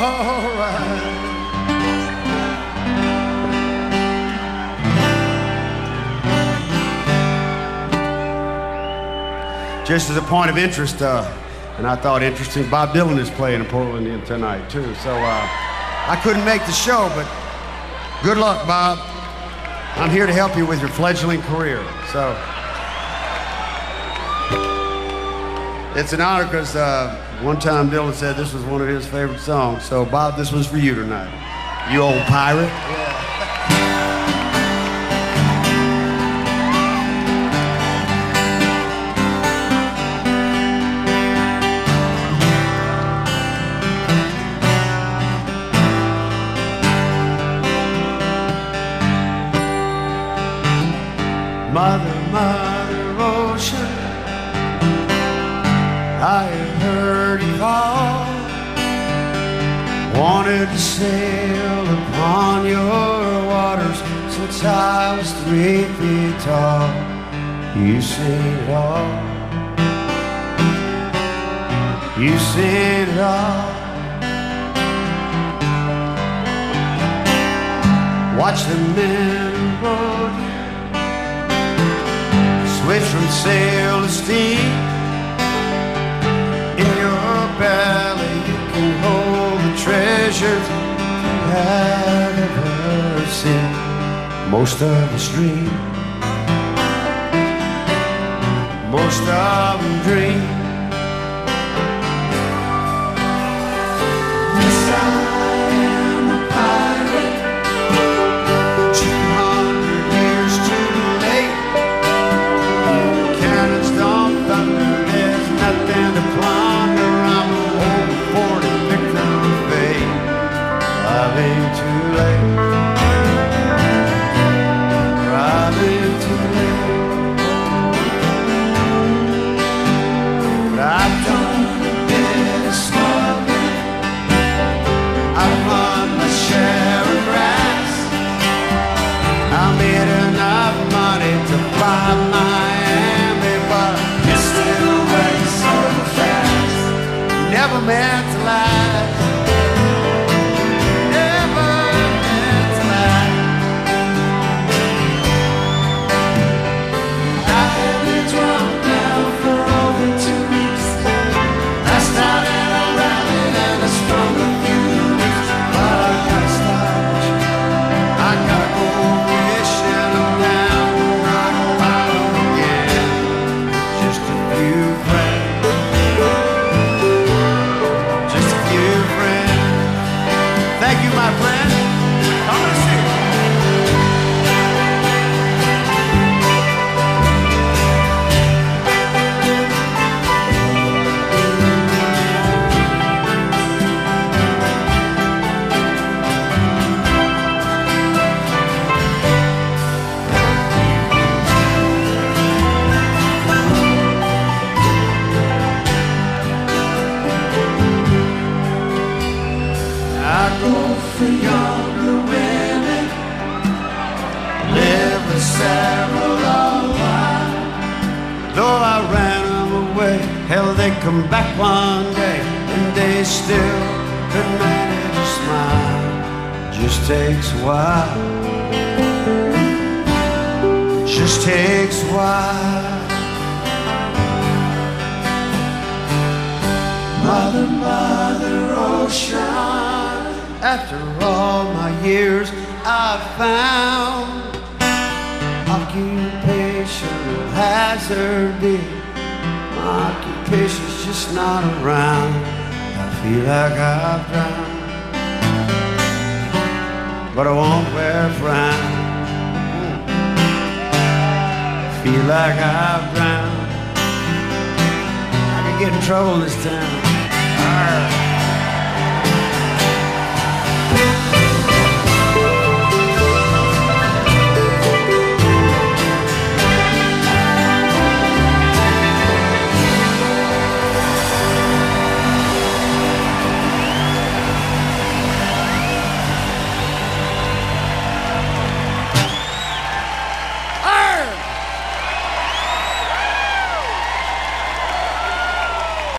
all right. Just as a point of interest, and I thought interesting, Bob Dylan is playing in Portland tonight, too. So I couldn't make the show, but good luck, Bob. I'm here to help you with your fledgling career. So it's an honor because one time Dylan said this was one of his favorite songs. So, Bob, this was for you tonight. You old pirate. Yeah. Mother, mother ocean, I have heard you call. Wanted to sail upon your waters since I was 3 feet tall. You seen it all. You seen it all. Watch the men who rode you switch from sail to steam. In your belly you can hold the treasures you have ever seen. Most of us dream, most of them dream. Yes, I am a pirate, 200 years too late. Cannons don't thunder, there's nothing to plunder. I'm old for the victim of fate. I've ain't too late. I've ain't too late. But I've done a bit of smuggling. I've run my share of rats. I made enough money to buy Miami, but it's still away so fast. Never meant to last. Never meant to last. I had been drunk now for over 2 weeks. Last night and I rallied and I sprung a few weeks. But I gotta stop. I gotta go fishing. I'm down the rock bottom again. Just a few friends. Just a few friends. Thank you, my friend. Come and see. I go for younger women, live with several of mine. Though I ran them away, hell, they come back one day, and they still could manage a smile. Just takes a while. Just takes a while. Mother, mother ocean, after all my years I've found occupation hazarded. My occupation's just not around. I feel like I've drowned, but I won't wear a frown. I feel like I've drowned. I could get in trouble this town. Arr.